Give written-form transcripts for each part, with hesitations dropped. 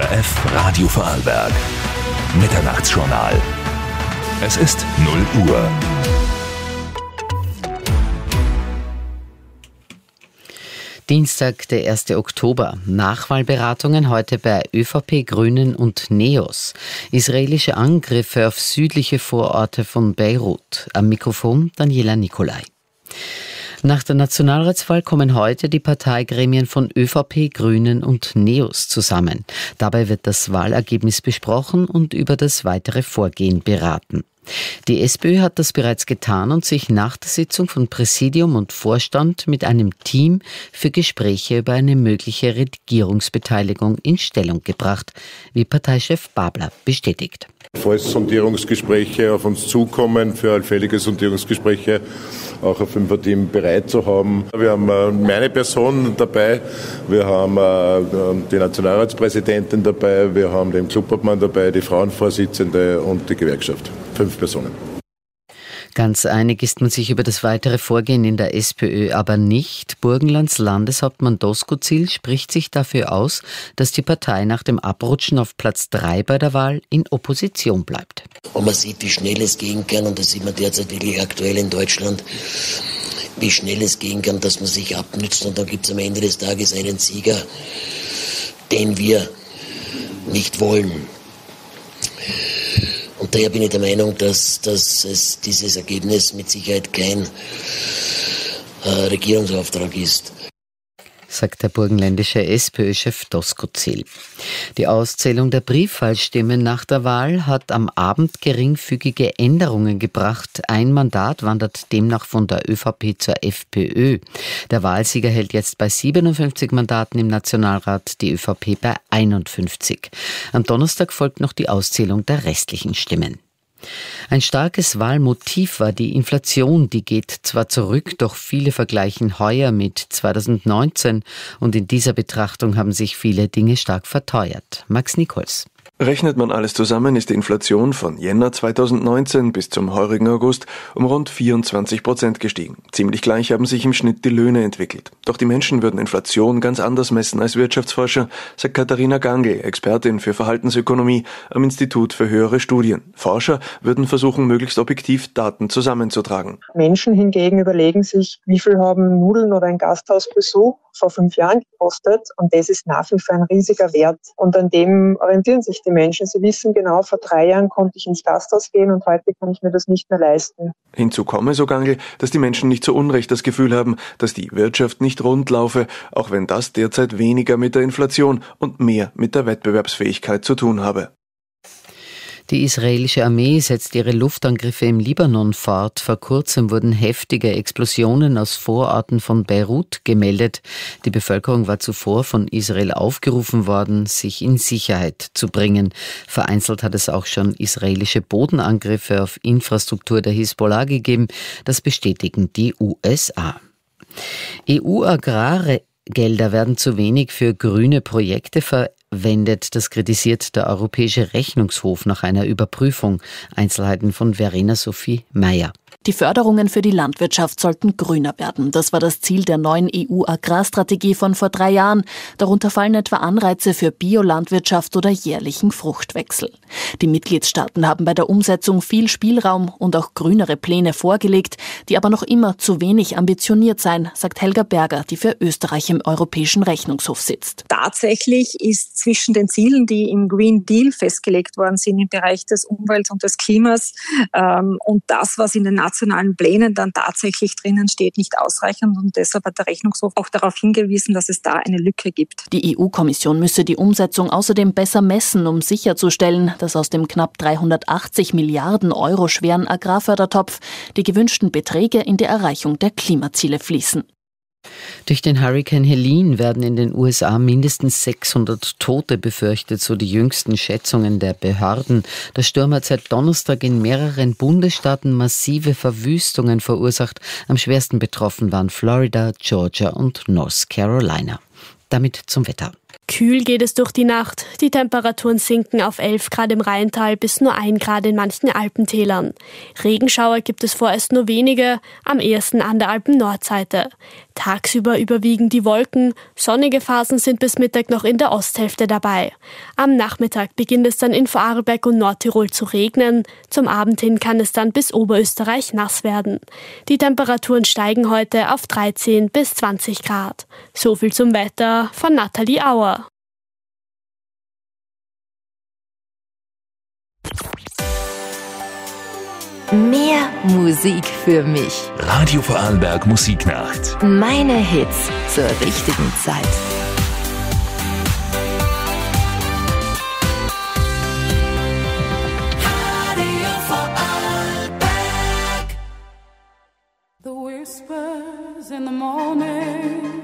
ORF Radio Vorarlberg. Mitternachtsjournal. Es ist 0 Uhr. Dienstag, der 1. Oktober. Nachwahlberatungen heute bei ÖVP, Grünen und NEOS. Israelische Angriffe auf südliche Vororte von Beirut. Am Mikrofon Daniela Nicolai. Nach der Nationalratswahl kommen heute die Parteigremien von ÖVP, Grünen und NEOS zusammen. Dabei wird das Wahlergebnis besprochen und über das weitere Vorgehen beraten. Die SPÖ hat das bereits getan und sich nach der Sitzung von Präsidium und Vorstand mit einem Team für Gespräche über eine mögliche Regierungsbeteiligung in Stellung gebracht, wie Parteichef Babler bestätigt. Falls Sondierungsgespräche auf uns zukommen, für allfällige Sondierungsgespräche auch ein Fünferteam bereit zu haben. Wir haben meine Person dabei, wir haben die Nationalratspräsidentin dabei, wir haben den Clubobmann dabei, die Frauenvorsitzende und die Gewerkschaft. 5 Personen. Ganz einig ist man sich über das weitere Vorgehen in der SPÖ aber nicht. Burgenlands Landeshauptmann Doskozil spricht sich dafür aus, dass die Partei nach dem Abrutschen auf Platz 3 bei der Wahl in Opposition bleibt. Und man sieht, wie schnell es gehen kann, und das sieht man derzeit wirklich aktuell in Deutschland, wie schnell es gehen kann, dass man sich abnützt, und dann gibt es am Ende des Tages einen Sieger, den wir nicht wollen. Und daher bin ich der Meinung, dass es dieses Ergebnis mit Sicherheit kein Regierungsauftrag ist, sagt der burgenländische SPÖ-Chef Doskozil. Die Auszählung der Briefwahlstimmen nach der Wahl hat am Abend geringfügige Änderungen gebracht. Ein Mandat wandert demnach von der ÖVP zur FPÖ. Der Wahlsieger hält jetzt bei 57 Mandaten im Nationalrat, die ÖVP bei 51. Am Donnerstag folgt noch die Auszählung der restlichen Stimmen. Ein starkes Wahlmotiv war die Inflation. Die geht zwar zurück, doch viele vergleichen heuer mit 2019 und in dieser Betrachtung haben sich viele Dinge stark verteuert. Max Nichols. Rechnet man alles zusammen, ist die Inflation von Jänner 2019 bis zum heurigen August um rund 24% gestiegen. Ziemlich gleich haben sich im Schnitt die Löhne entwickelt. Doch die Menschen würden Inflation ganz anders messen als Wirtschaftsforscher, sagt Katharina Gangl, Expertin für Verhaltensökonomie am Institut für höhere Studien. Forscher würden versuchen, möglichst objektiv Daten zusammenzutragen. Menschen hingegen überlegen sich, wie viel haben Nudeln oder ein Gasthausbesuch vor 5 Jahren gekostet, und das ist nach wie vor ein riesiger Wert. Und an dem orientieren sich die Menschen. Sie wissen genau, vor 3 Jahren konnte ich ins Gasthaus gehen und heute kann ich mir das nicht mehr leisten. Hinzu komme, so Gangl, dass die Menschen nicht zu Unrecht das Gefühl haben, dass die Wirtschaft nicht rund laufe, auch wenn das derzeit weniger mit der Inflation und mehr mit der Wettbewerbsfähigkeit zu tun habe. Die israelische Armee setzt ihre Luftangriffe im Libanon fort. Vor kurzem wurden heftige Explosionen aus Vororten von Beirut gemeldet. Die Bevölkerung war zuvor von Israel aufgerufen worden, sich in Sicherheit zu bringen. Vereinzelt hat es auch schon israelische Bodenangriffe auf Infrastruktur der Hisbollah gegeben. Das bestätigen die USA. EU-Agrargelder werden zu wenig für grüne Projekte verwendet. Das kritisiert der Europäische Rechnungshof nach einer Überprüfung. Einzelheiten von Verena Sophie Meyer. Die Förderungen für die Landwirtschaft sollten grüner werden. Das war das Ziel der neuen EU-Agrarstrategie von vor 3 Jahren. Darunter fallen etwa Anreize für Biolandwirtschaft oder jährlichen Fruchtwechsel. Die Mitgliedstaaten haben bei der Umsetzung viel Spielraum und auch grünere Pläne vorgelegt, die aber noch immer zu wenig ambitioniert seien, sagt Helga Berger, die für Österreich im Europäischen Rechnungshof sitzt. Tatsächlich ist zwischen den Zielen, die im Green Deal festgelegt worden sind im Bereich des Umwelt- und des Klimas, und das, was in den nationalen Plänen dann tatsächlich drinnen steht, nicht ausreichend, und deshalb hat der Rechnungshof auch darauf hingewiesen, dass es da eine Lücke gibt. Die EU-Kommission müsse die Umsetzung außerdem besser messen, um sicherzustellen, dass aus dem knapp 380 Milliarden Euro schweren Agrarfördertopf die gewünschten Beträge in die Erreichung der Klimaziele fließen. Durch den Hurrikan Helene werden in den USA mindestens 600 Tote befürchtet, so die jüngsten Schätzungen der Behörden. Der Sturm hat seit Donnerstag in mehreren Bundesstaaten massive Verwüstungen verursacht. Am schwersten betroffen waren Florida, Georgia und North Carolina. Damit zum Wetter. Kühl geht es durch die Nacht. Die Temperaturen sinken auf 11 Grad im Rheintal bis nur 1 Grad in manchen Alpentälern. Regenschauer gibt es vorerst nur wenige, am ehesten an der Alpen-Nordseite. Tagsüber überwiegen die Wolken, sonnige Phasen sind bis Mittag noch in der Osthälfte dabei. Am Nachmittag beginnt es dann in Vorarlberg und Nordtirol zu regnen. Zum Abend hin kann es dann bis Oberösterreich nass werden. Die Temperaturen steigen heute auf 13 bis 20 Grad. So viel zum Wetter von Nathalie Auer. Mehr Musik für mich. Radio Vorarlberg Musiknacht. Meine Hits zur richtigen Zeit. Radio Vorarlberg. The whispers in the morning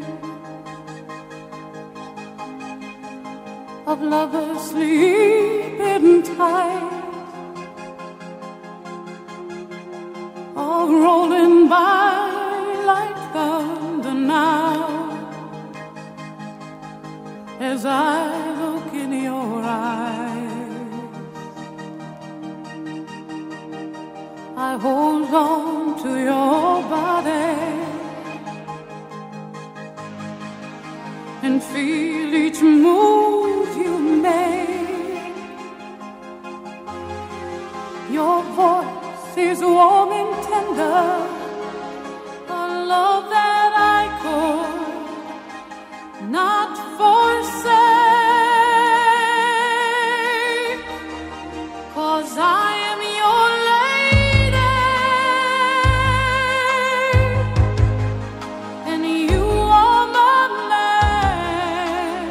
of lovers sleeping tight are rolling by like thunder now as I look in your eyes. I hold on to your body and feel each move you make. Your voice is warm and tender, a love that I could not forsake, 'cause I am your lady and you are my man.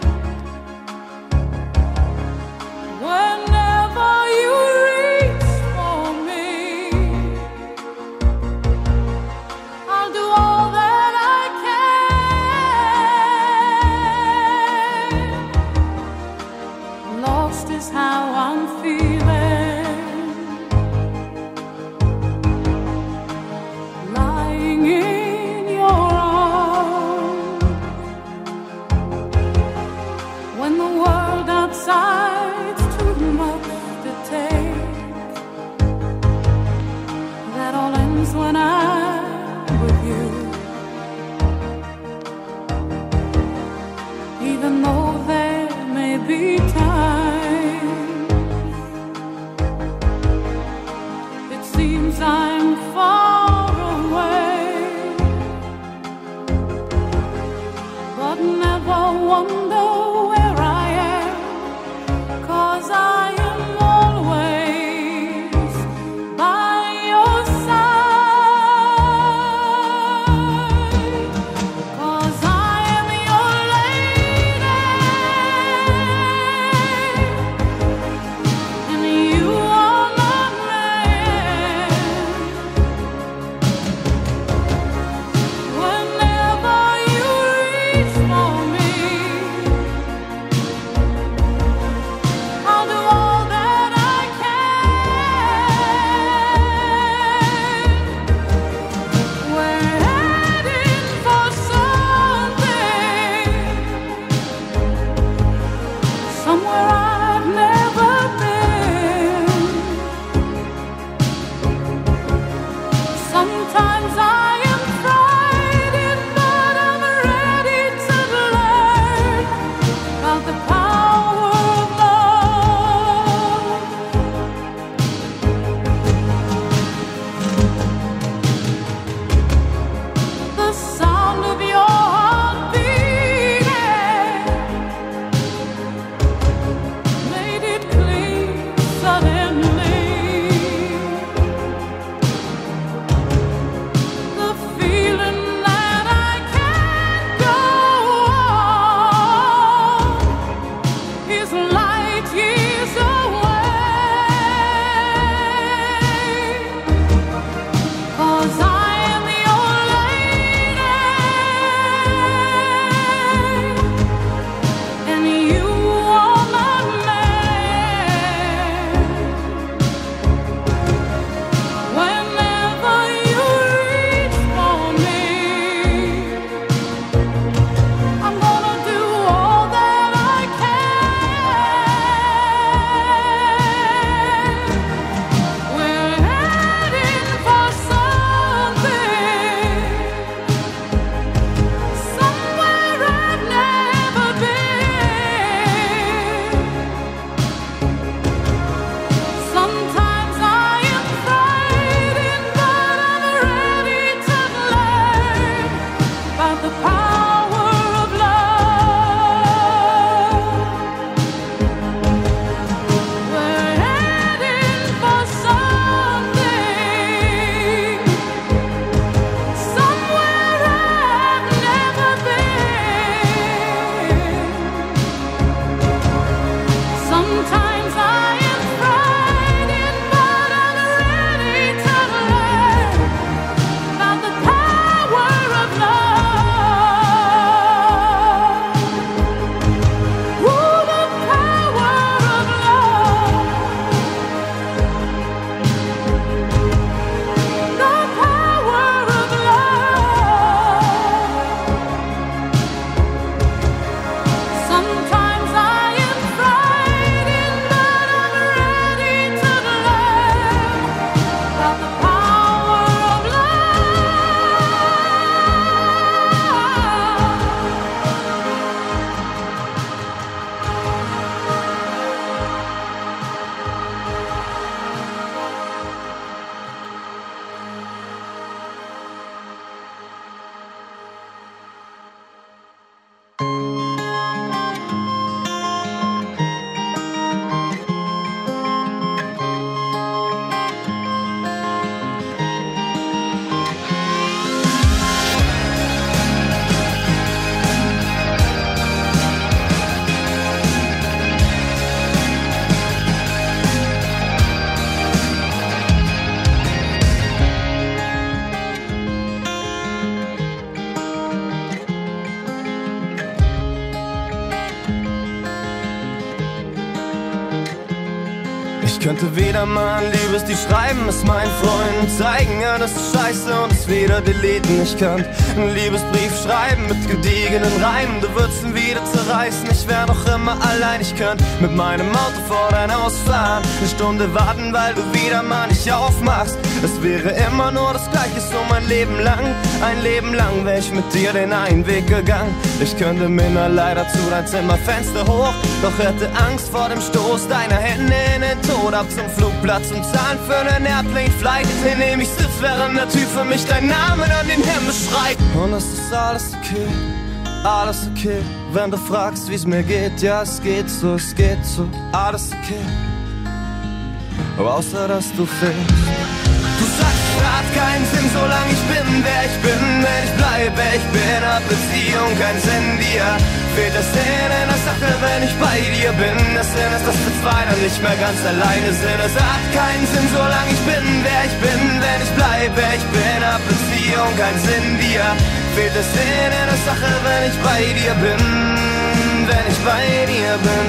Whenever you reach for me, I'll do all that I can. Lost is how I'm feeling, lying in your arms. When the world outside's too much to take, that all ends when I'm with you. Even though there may be times it seems I'm far away, but never wonder where I am, 'cause I am always by your side, 'cause I am your lady and you are my man. Whenever you reach for me, I'll do all that I can. We're heading for something, somewhere I've never been. Sometimes I am frightened, but I'm ready to learn about the power of love. The sound of your heart beating made it clear suddenly. The Ich könnte wieder mal ein Liebesbrief schreiben, es meinen Freunden zeigen, ja, das ist scheiße und es wieder deleten. Ich könnte einen Liebesbrief schreiben mit gediegenen Reimen, du würdest ihn wieder zerreißen, ich wär noch immer allein. Ich könnte mit meinem Auto vor dein Haus fahren, eine Stunde warten, weil du wieder mal nicht aufmachst. Es wäre immer nur das Gleiche, so mein Leben lang. Ein Leben lang wär ich mit dir den einen Weg gegangen. Ich könnte mir nur leider zu dein Zimmerfenster hoch, doch hätte Angst vor dem Stoß deiner Hände in den Tod. Ab zum Flugplatz und zahlen für einen Airplane-Flight, in dem ich sitz, während der Typ für mich deinen Namen an den Himmel schreit. Und es ist alles okay, alles okay, wenn du fragst, wie's mir geht. Ja, es geht so, alles okay, aber außer dass du fehlst. Du sagst, es hat keinen Sinn, solange ich bin, wer ich bin. Wenn ich bleibe, ich bin, hab Beziehung keinen Sinn. Dir fehlt der Sinn in der Sache, wenn ich bei dir bin. Das Sinn ist, dass wir zwei dann nicht mehr ganz alleine sind. Es hat keinen Sinn, solange ich bin, wer ich bin. Wenn ich bleibe, ich bin, hab Beziehung keinen Sinn. Dir fehlt der Sinn in der Sache, wenn ich bei dir bin. Wenn ich bei dir bin.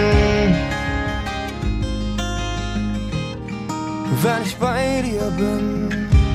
Wenn ich bei dir bin.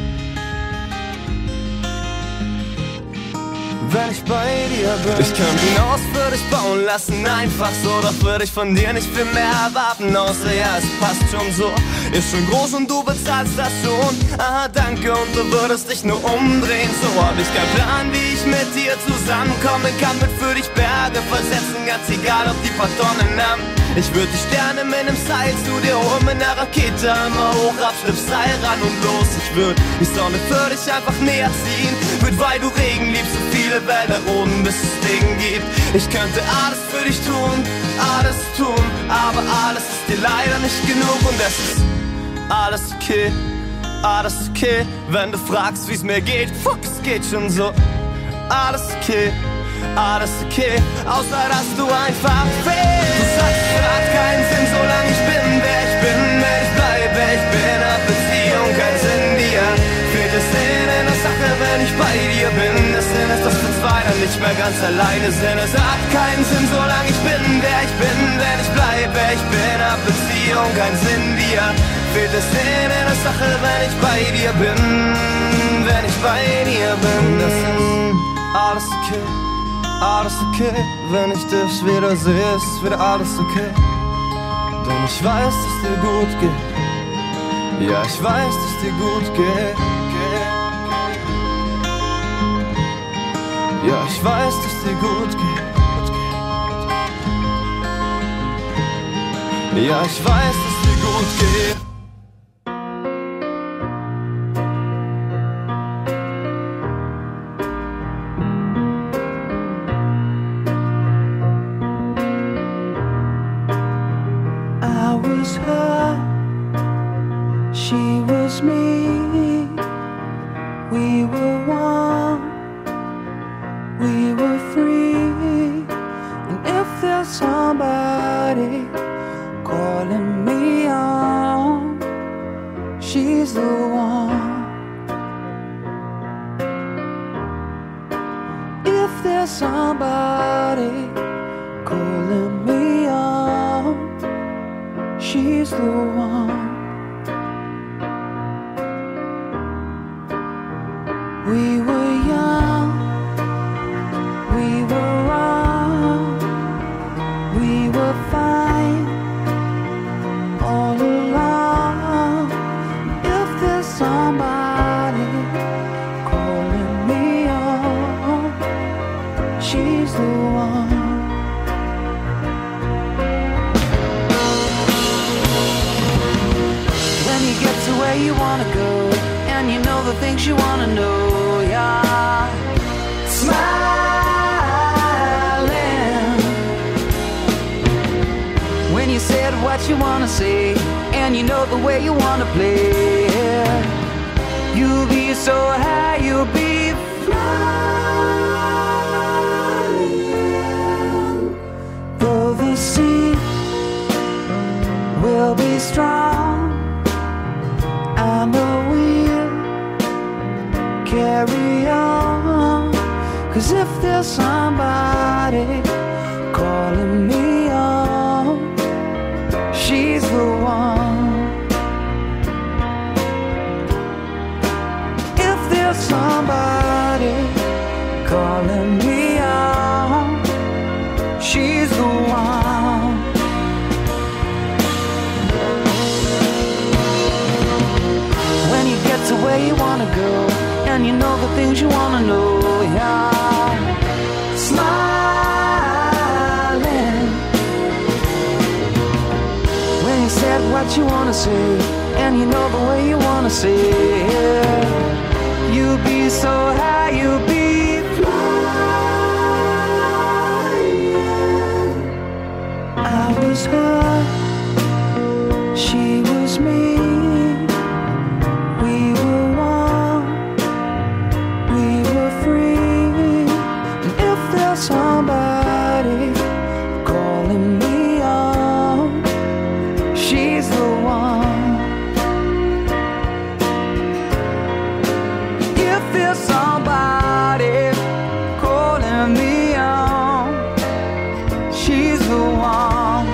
Wenn ich bei dir bin. Ich könnte ein Haus für dich bauen lassen, einfach so, doch würde ich von dir nicht viel mehr erwarten, außer ja, es passt schon so. Ist schon groß und du bezahlst das schon. Aha, danke, und du würdest dich nur umdrehen. So hab ich keinen Plan, wie ich mit dir zusammenkommen kann. Mit für dich Berge versetzen, ganz egal, ob die paar Tonnen haben. Ich würd die Sterne mit nem Seil zu dir holen, mit ner Rakete einmal hoch, abschliff Seil ran und los. Ich würd die Sonne für dich einfach näher ziehen, würd, weil du Regen liebst, so viele Wälder oben, bis es Regen gibt. Ich könnte alles für dich tun, aber alles ist dir leider nicht genug. Und es ist alles okay, wenn du fragst, wie's mir geht. Fuck, es geht schon so. Alles okay, außer dass du einfach fehlst. Du sagst, es hat keinen Sinn, solange ich bin, wer ich bin. Wenn ich bleibe, ich bin, hab Beziehung keinen Sinn. Dir fehlt der Sinn in der Sache, wenn ich bei dir bin. Der Sinn ist, dass wir zwei dann nicht mehr ganz alleine sind. Es hat keinen Sinn, solange ich bin, wer ich bin. Wenn ich bleibe, ich bin, hab Beziehung keinen Sinn. Dir fehlt der Sinn in der Sache, wenn ich bei dir bin. Wenn ich bei dir bin. Das ist alles okay, wenn ich dich wieder sehe, ist wieder alles okay. Denn ich weiß, dass dir gut geht. Ja, ich weiß, dass dir gut geht. Ja, ich weiß, dass dir gut geht. Ja, ich weiß, dass dir gut geht. She was me, we were one, we were free. And if there's somebody calling me on, she's the one. If there's somebody calling me on, she's the one. We were young, we were wrong, we were fine all along. If there's somebody calling me on, she's the one. When you get to where you wanna go, and you know the things you wanna know, yeah. Smiling when you said what you wanna say, and you know the way you wanna play. You'll be so high, you'll be flying. Though the sea will be strong, I know we'll carry on. 'Cause if there's somebody calling me on, she's the one. there's somebody calling me out, she's the one. When you get to where you wanna go, and you know the things you wanna know, yeah. Smiling. When you said what you wanna say, and you know the way you wanna say it, you'll be so high, you'll be flying. I was her, she was me. We were one, we were free. And if there's somebody calling me out, she's the one. If there's somebody calling me out, she's the one.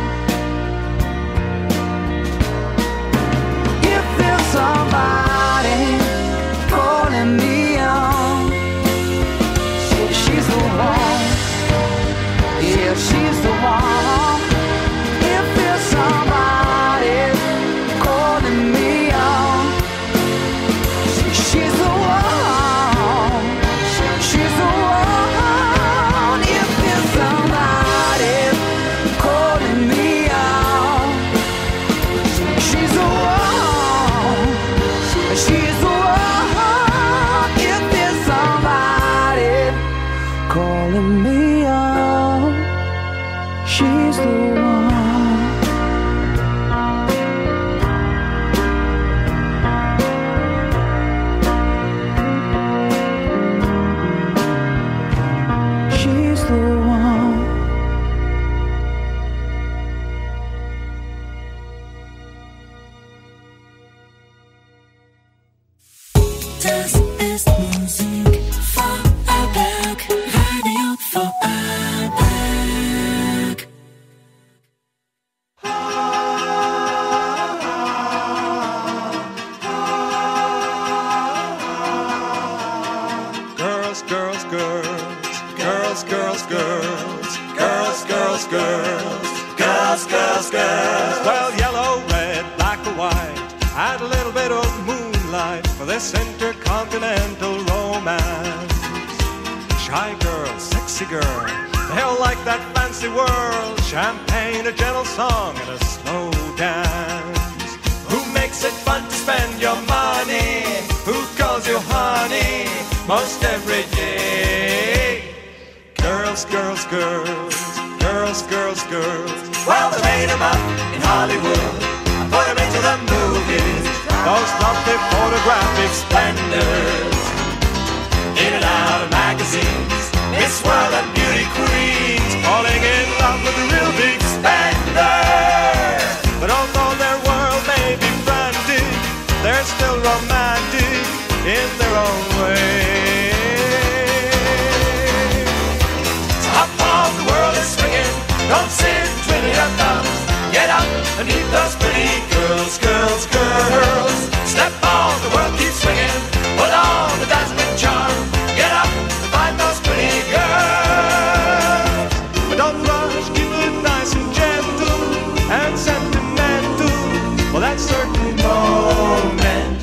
If there's somebody calling me out, she's the one. Yeah, she's the one. If there's somebody calling me out, she's the one. She's the one. If there's somebody calling me out, she's the one. She's the one. If there's somebody calling me out, she's the one. She's the one. Das ist Musik Vorarlberg, Radio Vorarlberg. Girls, girls, girls, girls, girls, girls, girls, girls, girls, girls, girls, girls. Well, yellow, red, black or white, add a little bit of moonlight for this intercontinental romance. Shy girl, sexy girl, they'll like that fancy world. Champagne, a gentle song, and a slow dance. Who makes it fun to spend your money? Who calls you honey most every day? Girls, girls, girls, girls, girls, girls. Well, they made them up in Hollywood and put them into the movies. Those lovely photographic splendors, in and out of magazines, Miss World and beauty queens, falling in love with the real big spenders. But although their world may be frantic, they're still romantic in their own way. So hop on, the world is swinging, don't sit twiddling your thumbs. Get up and meet those pretty girls, girls, girls. Step on, the world keeps swinging, put on the dazzling charm. Get up and find those pretty girls. But don't rush, keep it nice and gentle and sentimental for that certain moment.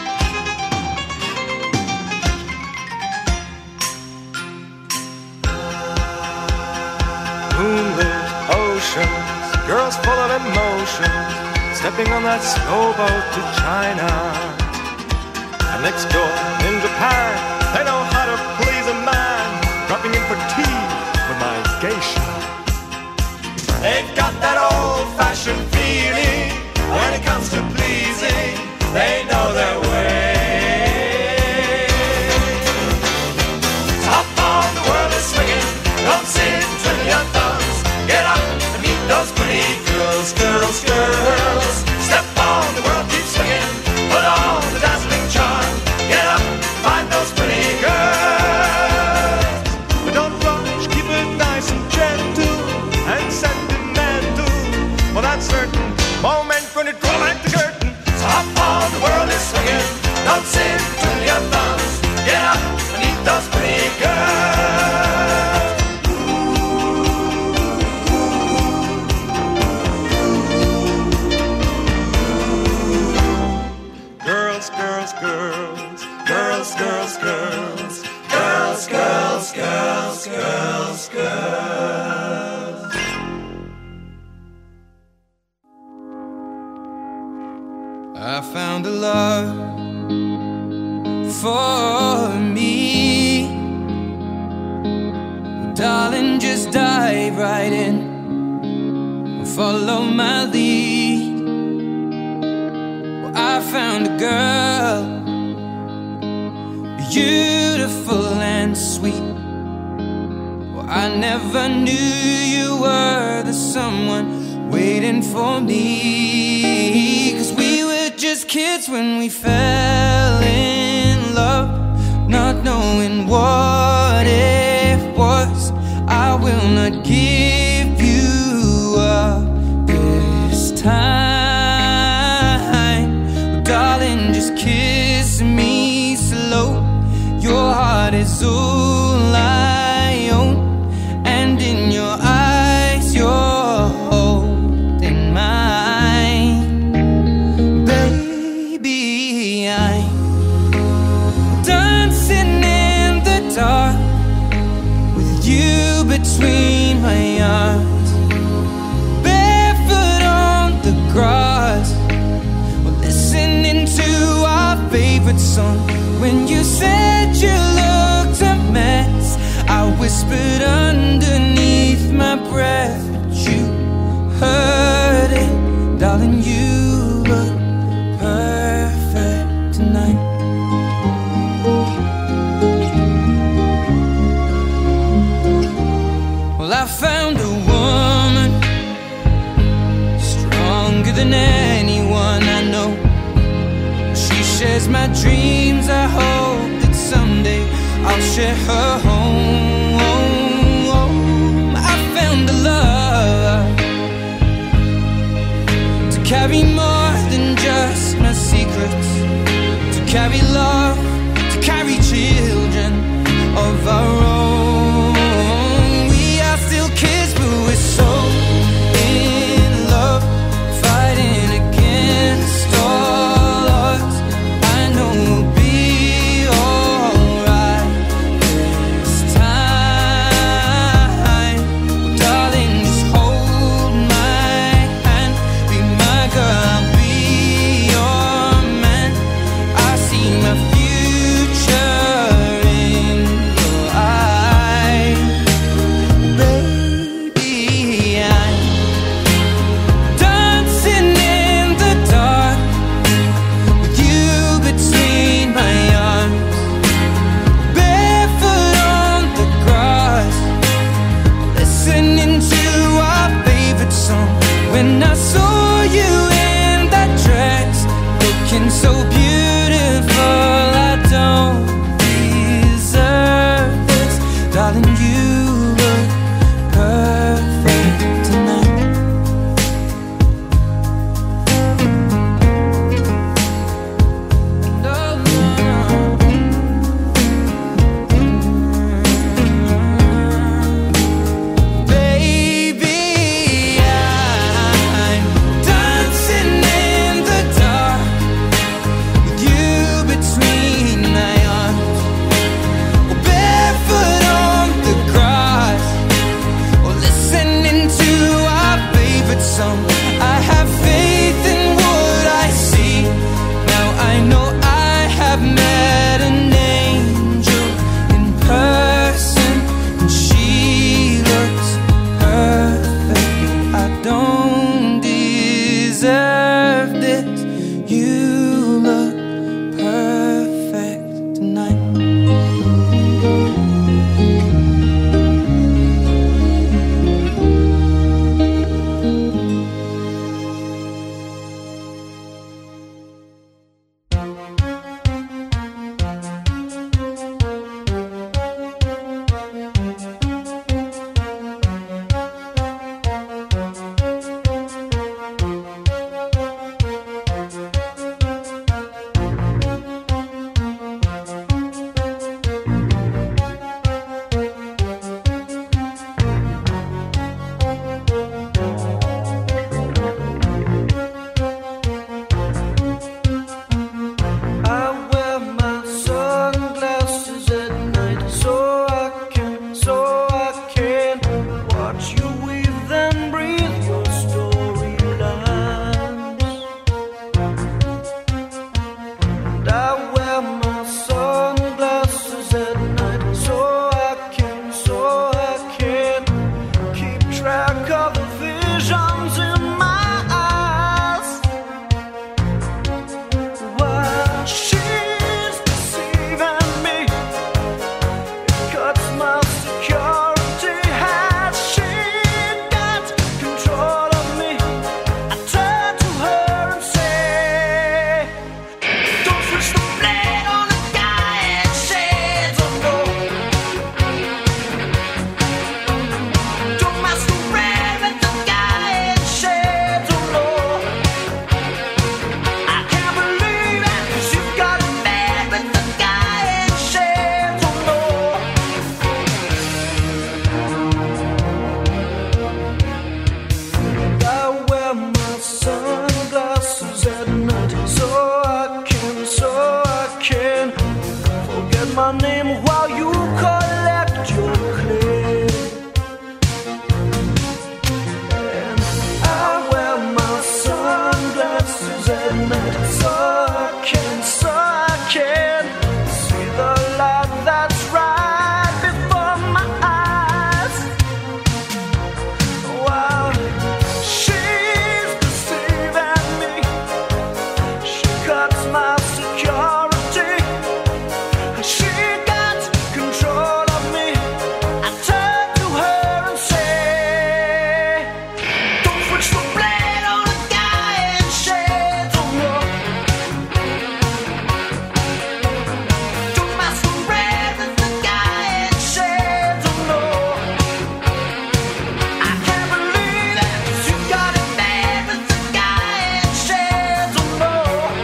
Moonlit oceans, girls full of emotion, stepping on that slow boat to China. And next door in Japan, they know how to please a man, dropping in for tea with my geisha. They've got that old-fashioned feeling when it comes to pleasing. They know their way. Top on, the world is swinging. Don't sit twiddling your thumbs. Get up and meet those pretty girls, girls, girls. Step on, the world keeps swinging. Put on the dazzling charm. Get up, find those pretty girls. But don't rush, keep it nice and gentle and sentimental for that certain moment when you draw back the curtain. So hop on, the world is swinging. Don't sit twiddling your thumbs. girls, girls, girls, girls, girls, girls, girls. I found a love for me. Darling, just dive right in and follow my lead. Well, I found a girl, beautiful and sweet. Well, I never knew you were the someone waiting for me. 'Cause we were just kids when we fell in love, not knowing what it was. I will not give you up this time. Oh, darling, just kiss me slow. Your heart is all I own, and in your eyes you're holding mine. Baby, I'm dancing in the dark with you between my arms, barefoot on the grass. We're listening to our favorite song. When you said you looked a mess, I whispered underneath my breath, but you heard it. Darling, you look perfect tonight. Well, I found a woman stronger than anyone I know. She shares my dreams. I hope that someday I'll share her home. I found a love to carry more than just my secrets, to carry love, to carry children of our own. We are still kids, but we're so in love, fighting against all odds. I know we'll be alright this name while you collect your clay. And I wear my sunglasses at night so I can see the light that's right before my eyes. Wow, she's deceiving me. She cuts my security. She got control of me. I turn to her and say, don't switch the blade on a guy in shades. Oh no, don't masquerade with the guy in shades. Oh no, I can't believe it, 'cause you got it made with the guy in shades. Oh no.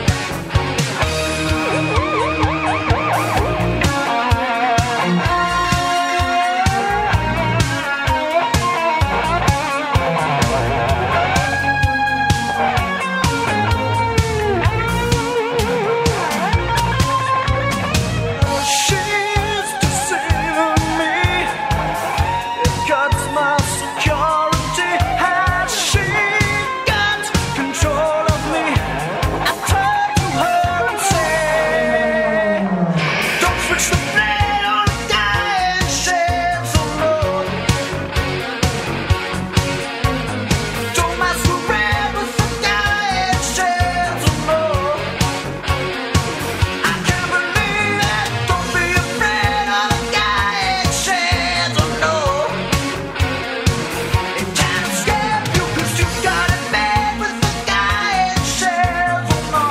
She's deceiving me. It cuts my security. Has she got control of me? I turn to her and say, don't switch the blade on a guy in shades. Oh no, don't masquerade with the guy in shades. Oh no, I can't believe it. Don't be afraid of the guy in shades. Oh no, it can't escape you 'cause you got it made with the guy in shades. Oh no.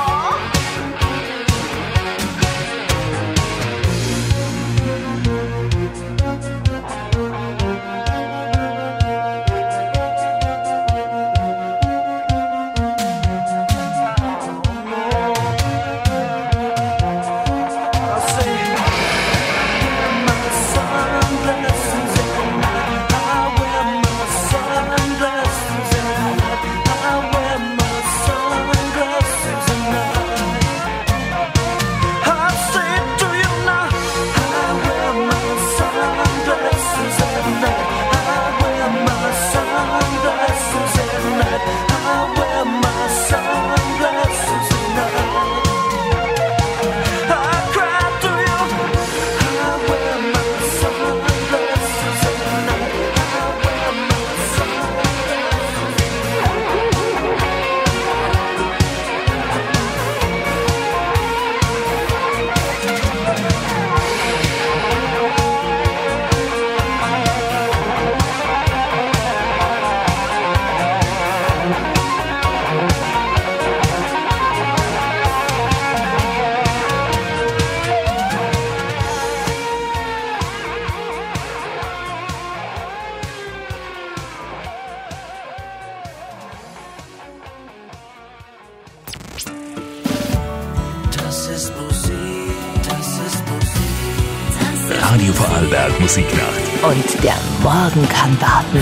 Radio Vorarlberg Musiknacht. Und der Morgen kann warten.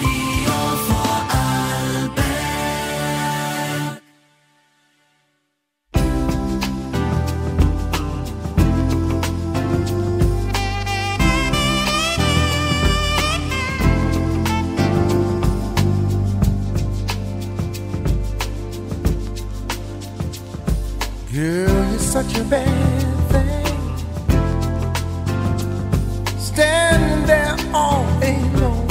Girl, you're such a bad thing, standing there all alone,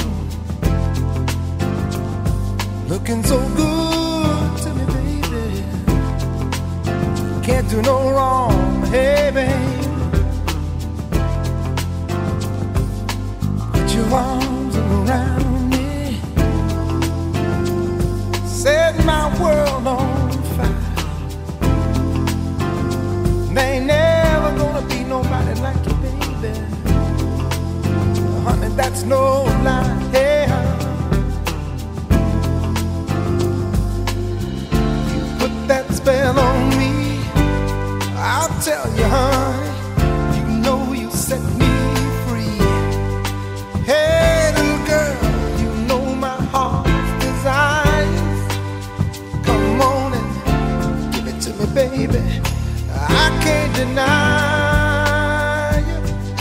looking so good to me, baby. Can't do no wrong, hey, babe. Put your arms around me, set my world on fire. There ain't never gonna be nobody like you, baby. Honey, that's no lie. Hey, you put that spell on me. I'll tell you, honey, you know you set me free. Hey, little girl, you know my heart's desires. Come on and give it to me, baby. I can't deny you.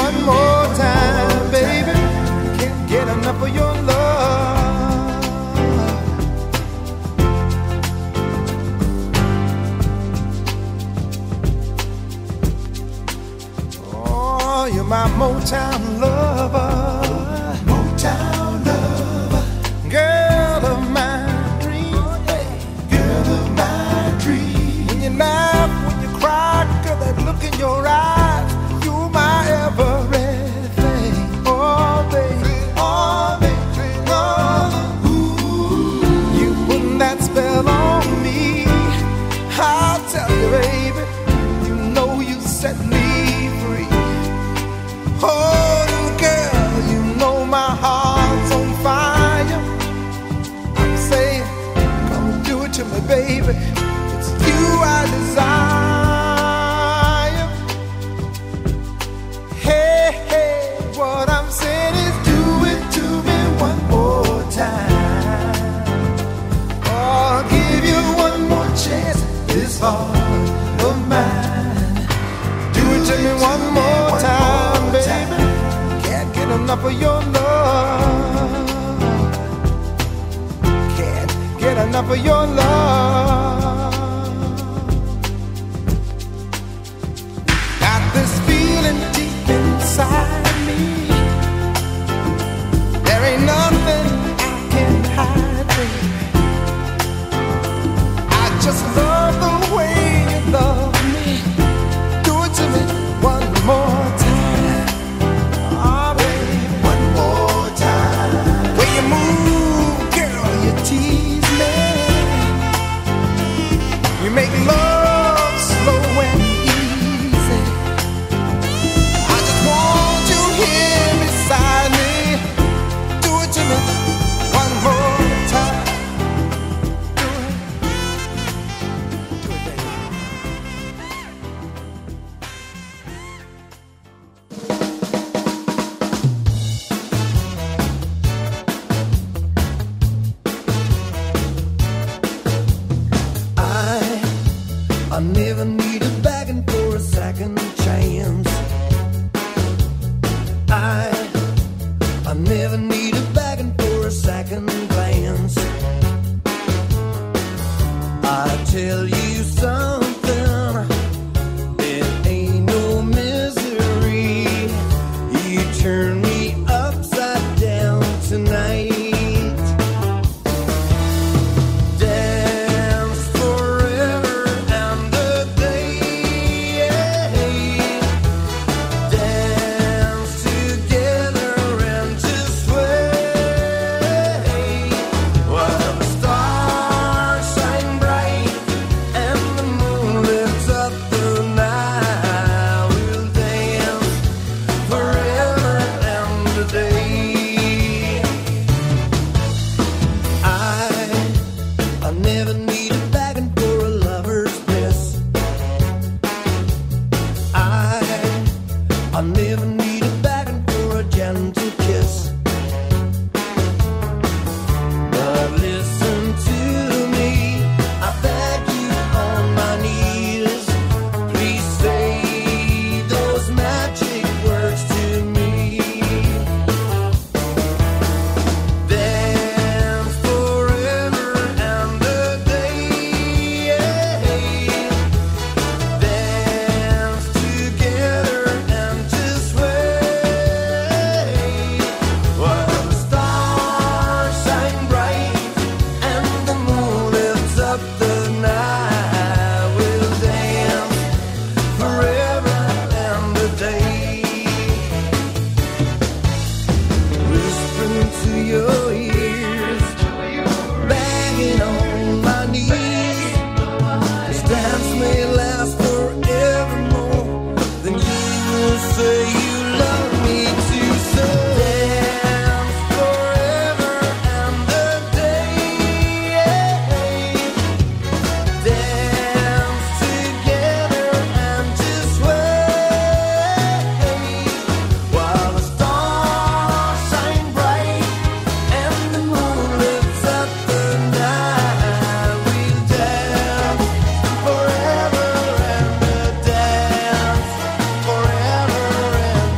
one more time, baby. Can't get enough of your love. Oh, you're my Motown lover. Motown lover. Girl of my dreams, girl of my dreams. When you laugh, when you cry, girl, that look in your eyes, you're my everything. Oh, baby, oh, baby, oh. Ooh, you put that spell on me. I'll tell you, baby, you know you set me free. Oh, girl, you know my heart's on fire. I'm saying, come do it to me, baby. It's you I desire. Hey, hey, what I'm saying is do it to me one more time. Oh, I'll give you one more chance at this heart of mine. Do it to me one more time, baby. Can't get enough of your love. Can't get enough of your love. Got this feeling deep inside me. There ain't nothing I can hide, baby. I just love the way you love me. Do it to me one more time. Oh, baby, one more time. Way you move, girl, you tease me. You make love slow and easy. I just want you here beside me. Do it to me one more time. Do it, baby. I never needed begging for a second chance. I never needed begging for a second glance. I tell you something, it ain't no misery. You turn me upside down tonight. Dance forever and a day. Dance together and just sway. While the stars shine bright and the moon lifts up the night, we'll dance forever and a day. I never needed begging for a lover's bliss. I never needed begging for a gentle kiss. But listen to me, I beg you on my knees. Please say those magic words to me. Dance forever and a day. Dance together and just sway. While the stars shine bright and the moon lifts up the night, we'll dance forever and a day. Whispering to your ears, banging on my knees. This dance may last forevermore. Then you will say you love me too. So dance forever and a day. Dance together and just sway. While the stars shine bright and the moon lifts up the night, we'll dance forever and a dance forever and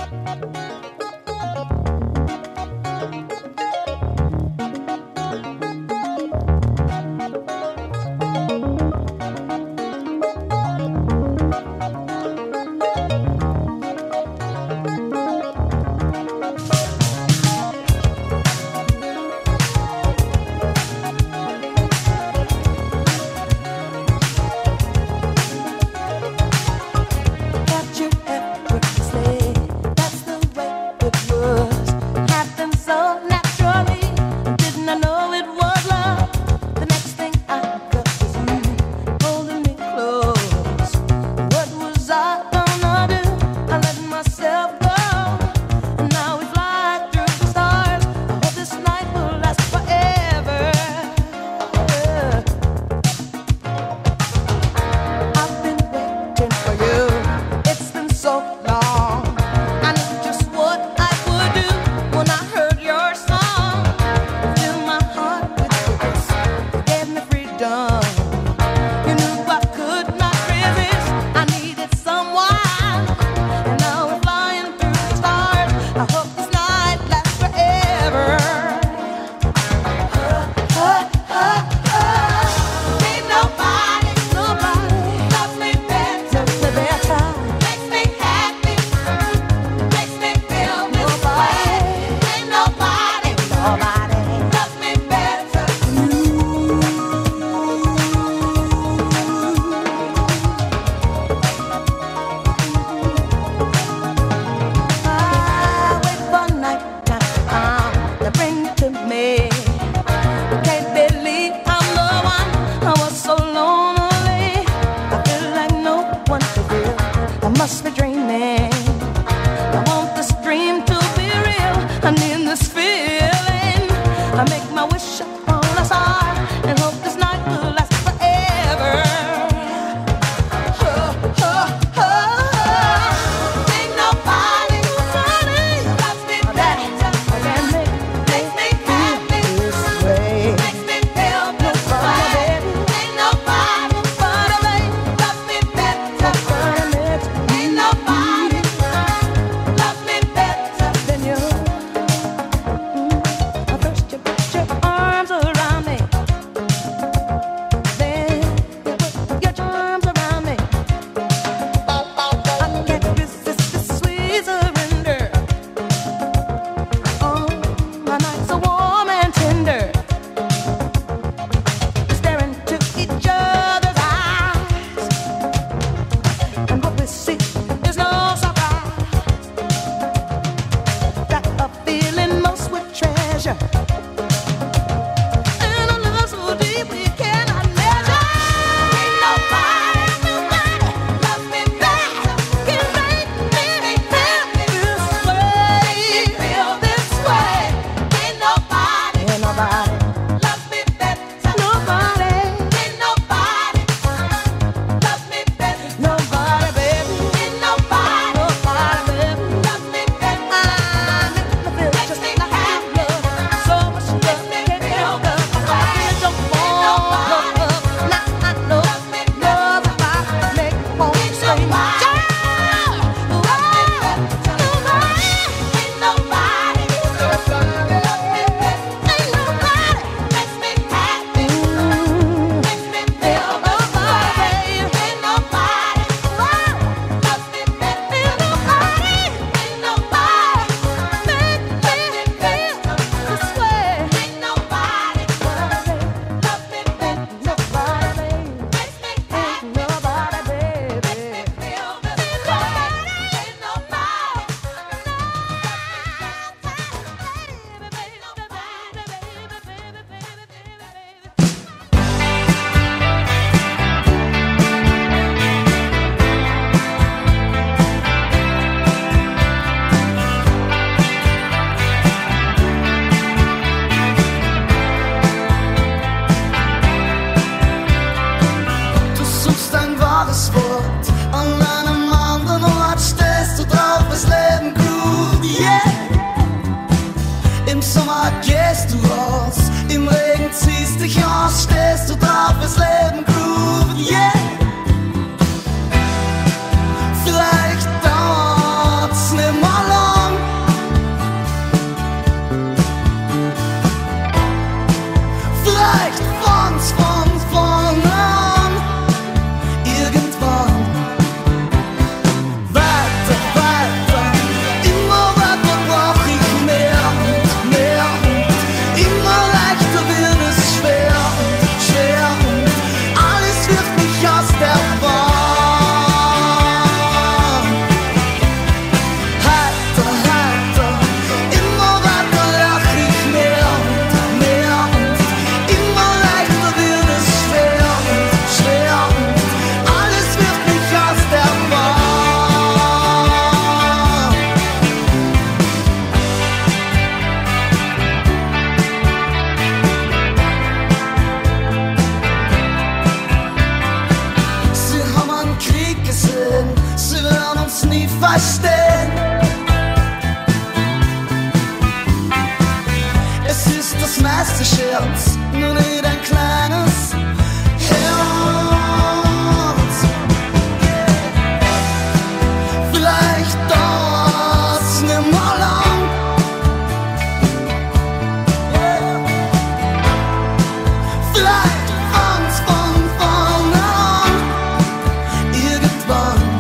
Nobody wir's nie verstehen. Es ist das meiste Scherz, nur nicht ein kleines Herz. Vielleicht dauert's nicht mehr lang. Vielleicht fangt's von vorne an. Irgendwann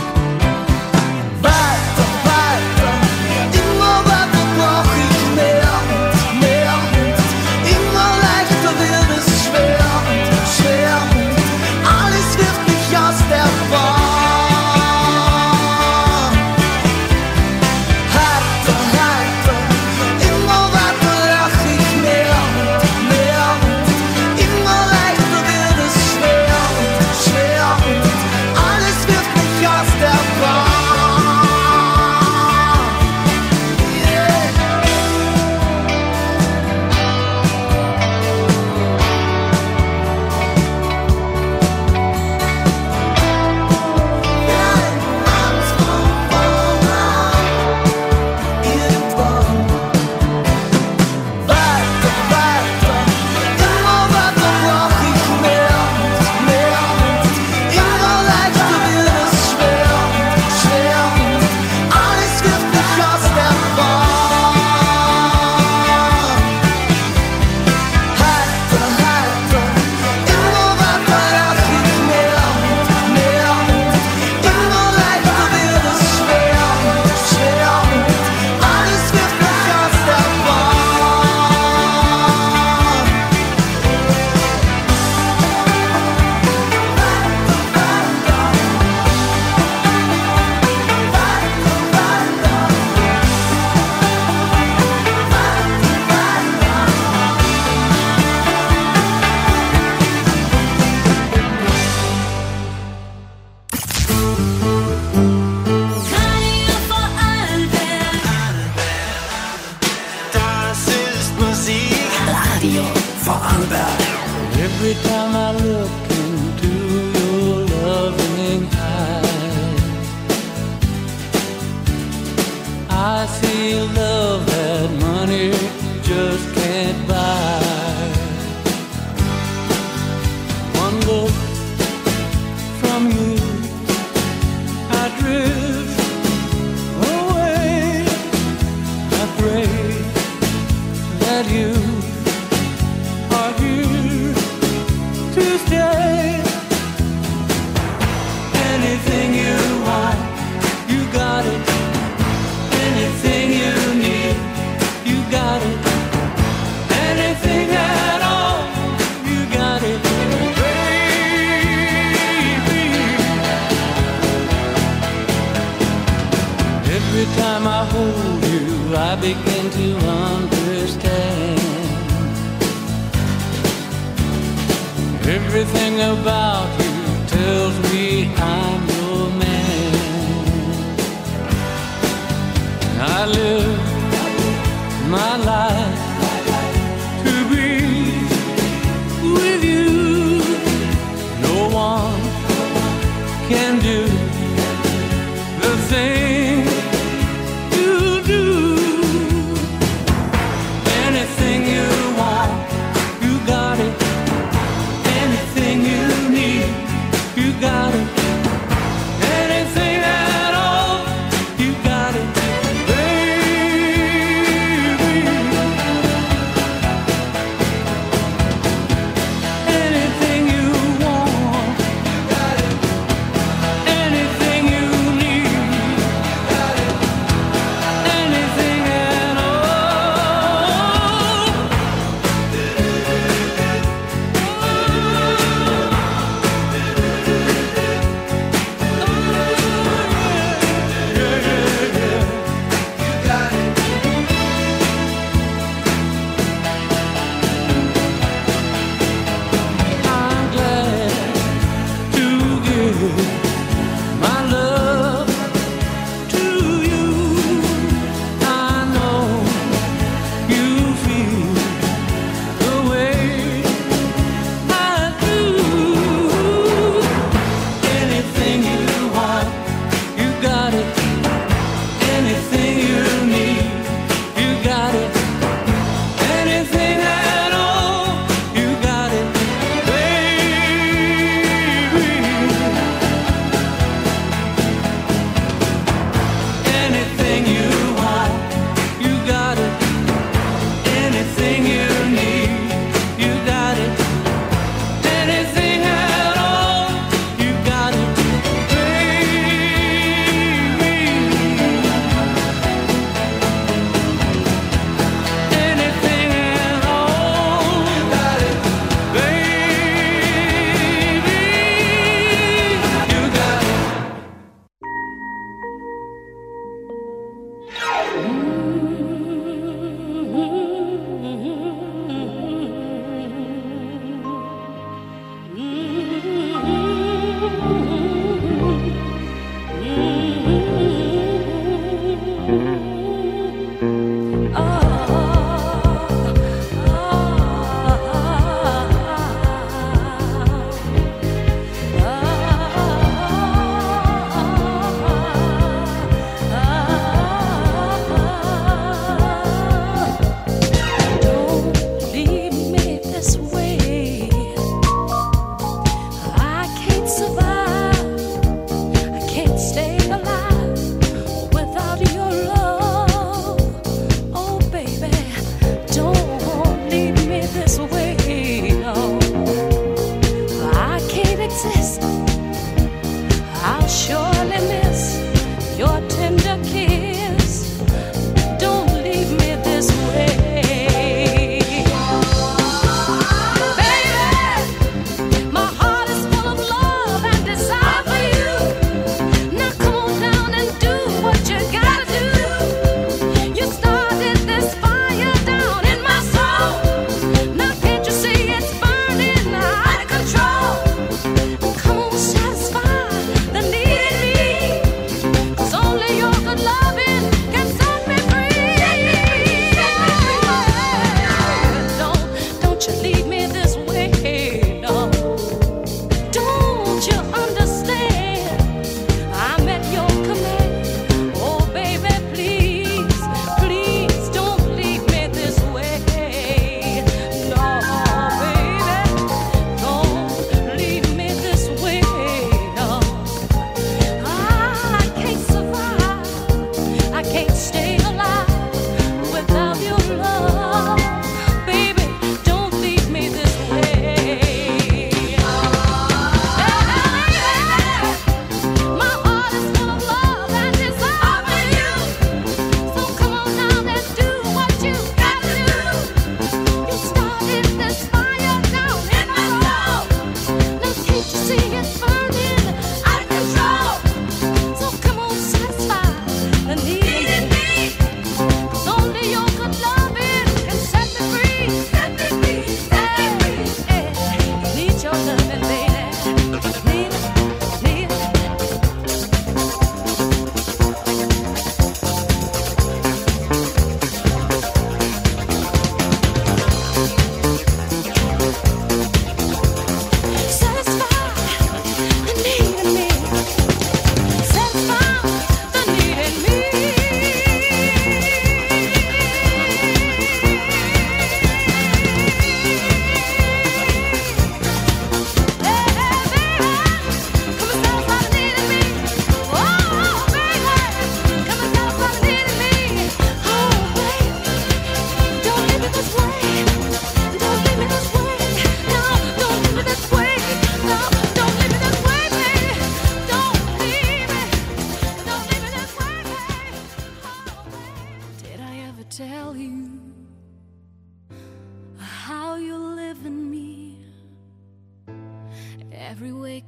weiter, weiter, immer weiter brauch ich mehr und mehr und immer leichter wird es schwer und schwer und alles wirft mich aus der Bahn. Heiter, heiter, immer weiter lach ich mehr und mehr und immer leichter wird es schwer und schwer und alles wirft mich aus der Bahn. Weiter, weiter, immer weiter brauch ich mehr und mehr und immer leichter wird es schwer und schwer und alles wirft mich aus der Bahn. Heiter, heiter, immer weiter lach ich mehr und mehr und immer leichter wird es schwer und schwer und alles wirft mich aus der Bahn. Das ist Musik. Radio Vorarlberg. Every time I look into your loving eyes, I see love that money just can't buy. One look from you, I drift away. I pray that you are here to stay. Anything you want, you got it. Anything you need, you got it. Anything at all, you got it, baby. Every time I hold you, I begin to understand. Everything about you tells me I'm your man. I live my life to be with you. No one can do the thing you do. Anything you want, you got it. Anything you need, you got it. Anything at all, you got it, baby. Anything you want, you got it.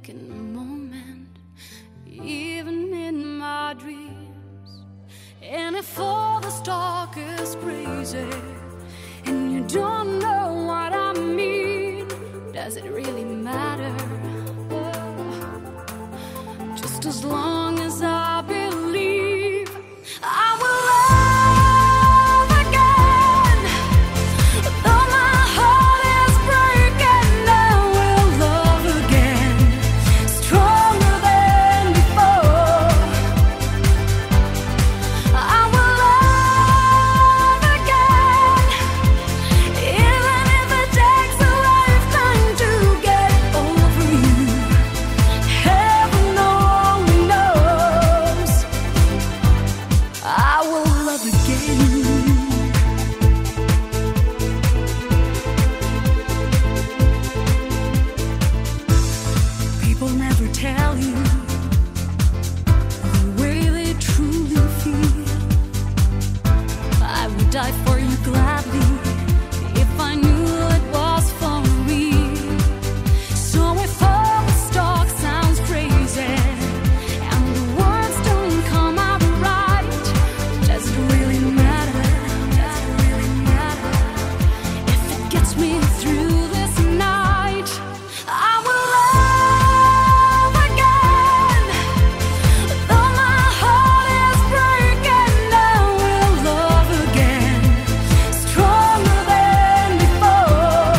in the moment, even in my dreams. And if all this talk is crazy and you don't know what I mean, does it really matter? Just as long as I believe I will love again. Though my heart is breaking, I will love again, stronger than before. I will love again, even if it takes a lifetime to get over you. Heaven only knows. I will love again. People never tell you the way they truly feel. I would die for you gladly if I knew it was for real. So if all this talk sounds crazy and the words don't come out right, does it really matter? Does it really matter? If it gets me through this night, I will love again. Though my heart is breaking, I will love again, stronger than before.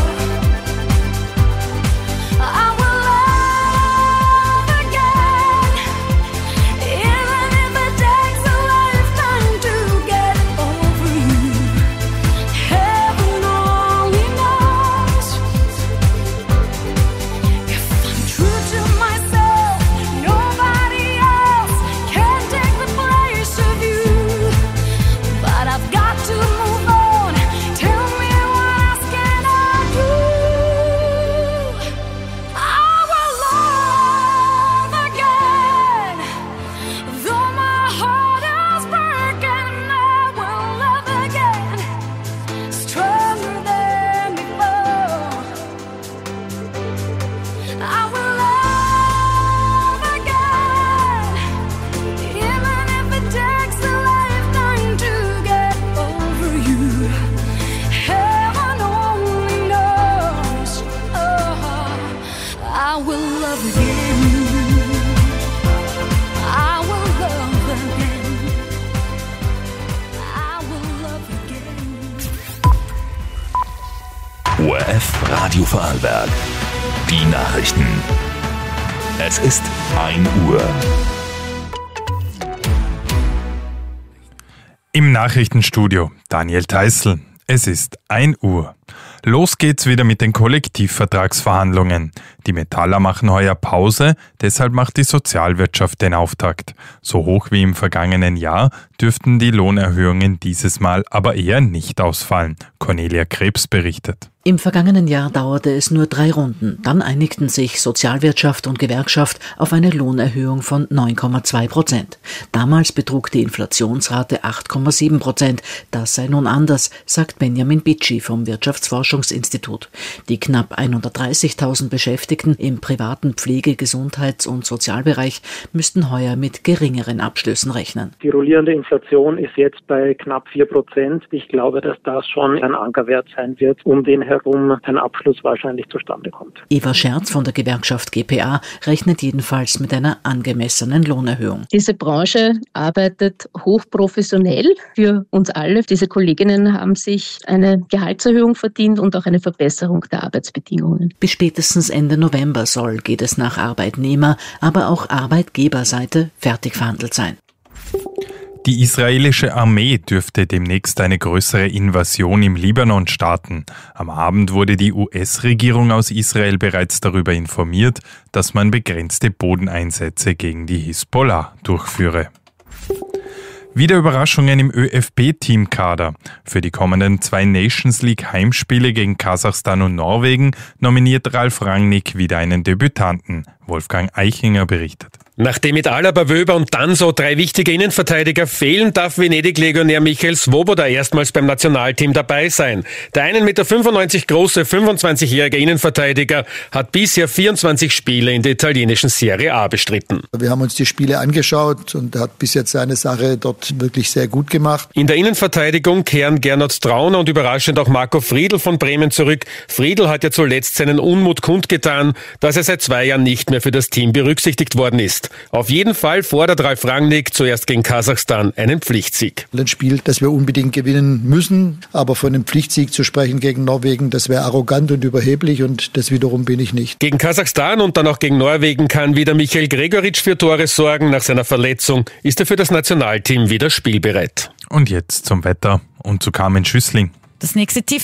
I will love again, even if it takes a lifetime to get over you. Heaven only knows. If I'm true to myself, nobody else can take the place of you. But I've got to move on. Tell me what else can I do? I will love again. Though my heart is breaking, I will love again, stronger than before. I will love again, even if it takes a lifetime to get over you. Heaven only knows. Oh, I will love again. I will love again. I will love again. ORF Radio Vorarlberg. Die Nachrichten. Es ist 1 Uhr. Im Nachrichtenstudio Daniel Theißl. Es ist 1 Uhr. Los geht's wieder mit den Kollektivvertragsverhandlungen. Die Metaller machen heuer Pause, deshalb macht die Sozialwirtschaft den Auftakt. So hoch wie im vergangenen Jahr dürften die Lohnerhöhungen dieses Mal aber eher nicht ausfallen. Cornelia Krebs berichtet. Im vergangenen Jahr dauerte es nur 3 Runden. Dann einigten sich Sozialwirtschaft und Gewerkschaft auf eine Lohnerhöhung von 9,2%. Damals betrug die Inflationsrate 8,7%. Das sei nun anders, sagt Benjamin Bitschi vom Wirtschaftsforschungsinstitut. Die knapp 130.000 Beschäftigten im privaten Pflege-, Gesundheits- und Sozialbereich müssten heuer mit geringeren Abschlüssen rechnen. Die rollierende Inflation ist jetzt bei knapp 4%. Ich glaube, dass das schon ein Ankerwert sein wird, um den herum ein Abschluss wahrscheinlich zustande kommt. Eva Scherz von der Gewerkschaft GPA rechnet jedenfalls mit einer angemessenen Lohnerhöhung. Diese Branche arbeitet hochprofessionell für uns alle. Diese Kolleginnen haben sich eine Gehaltserhöhung verdient und auch eine Verbesserung der Arbeitsbedingungen. Bis spätestens Ende November geht es nach Arbeitnehmer-, aber auch Arbeitgeberseite fertig verhandelt sein. Die israelische Armee dürfte demnächst eine größere Invasion im Libanon starten. Am Abend wurde die US-Regierung aus Israel bereits darüber informiert, dass man begrenzte Bodeneinsätze gegen die Hisbollah durchführe. Wieder Überraschungen im ÖFB-Teamkader. Für die kommenden 2 Nations League-Heimspiele gegen Kasachstan und Norwegen nominiert Ralf Rangnick wieder einen Debütanten. Wolfgang Eichinger berichtet. Nachdem mit Alaba, Wöber und Danso 3 wichtige Innenverteidiger fehlen, darf Venedig-Legionär Michael Svoboda erstmals beim Nationalteam dabei sein. Der 1,95 Meter große 25-jährige Innenverteidiger hat bisher 24 Spiele in der italienischen Serie A bestritten. Wir haben uns die Spiele angeschaut und er hat bis jetzt seine Sache dort wirklich sehr gut gemacht. In der Innenverteidigung kehren Gernot Trauner und überraschend auch Marco Friedl von Bremen zurück. Friedl hat ja zuletzt seinen Unmut kundgetan, dass er seit 2 Jahren nicht mehr für das Team berücksichtigt worden ist. Auf jeden Fall fordert Ralf Rangnick zuerst gegen Kasachstan einen Pflichtsieg. Ein Spiel, das wir unbedingt gewinnen müssen, aber von einem Pflichtsieg zu sprechen gegen Norwegen, das wäre arrogant und überheblich und das wiederum bin ich nicht. Gegen Kasachstan und dann auch gegen Norwegen kann wieder Michael Gregoritsch für Tore sorgen. Nach seiner Verletzung ist er für das Nationalteam wieder spielbereit. Und jetzt zum Wetter und zu Carmen Schüssling. Das nächste Tief